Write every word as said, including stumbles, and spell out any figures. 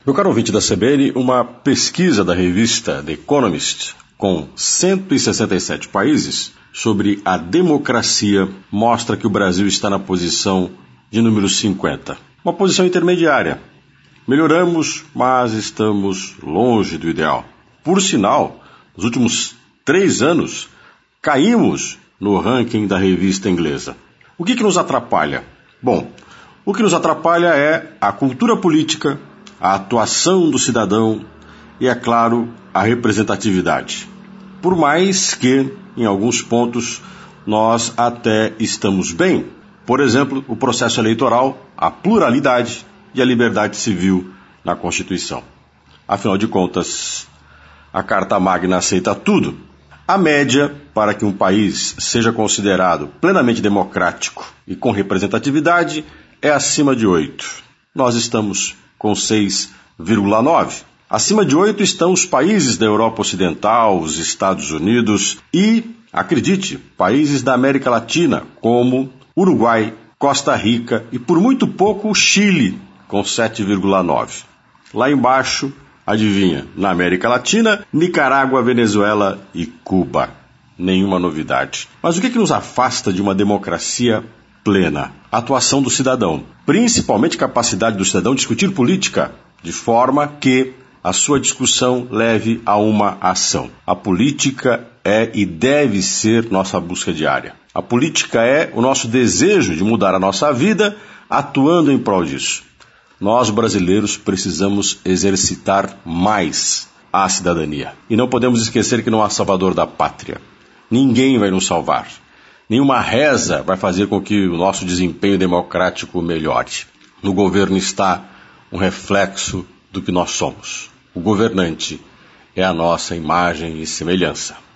Meu caro ouvinte da C B N, uma pesquisa da revista The Economist, com cento e sessenta e sete países, sobre a democracia, mostra que o Brasil está na posição de número cinquenta. Uma posição intermediária. Melhoramos, mas estamos longe do ideal. Por sinal, nos últimos três anos, caímos no ranking da revista inglesa. O que que nos atrapalha? Bom, o que nos atrapalha é a cultura política, a atuação do cidadão e, é claro, a representatividade. Por mais que, em alguns pontos, nós até estamos bem. Por exemplo, o processo eleitoral, a pluralidade e a liberdade civil na Constituição. Afinal de contas, a Carta Magna aceita tudo. A média para que um país seja considerado plenamente democrático e com representatividade é acima de oito. Nós estamos com seis vírgula nove. Acima de oito estão os países da Europa Ocidental, os Estados Unidos e, acredite, países da América Latina, como Uruguai, Costa Rica e, por muito pouco, o Chile, com sete vírgula nove. Lá embaixo, adivinha, na América Latina, Nicarágua, Venezuela e Cuba. Nenhuma novidade. Mas o que que nos afasta de uma democracia plena? A atuação do cidadão, principalmente a capacidade do cidadão de discutir política, de forma que a sua discussão leve a uma ação. A política é e deve ser nossa busca diária. A política é o nosso desejo de mudar a nossa vida, atuando em prol disso. Nós, brasileiros, precisamos exercitar mais a cidadania. E não podemos esquecer que não há salvador da pátria. Ninguém vai nos salvar. Nenhuma reza vai fazer com que o nosso desempenho democrático melhore. No governo está um reflexo do que nós somos. O governante é a nossa imagem e semelhança.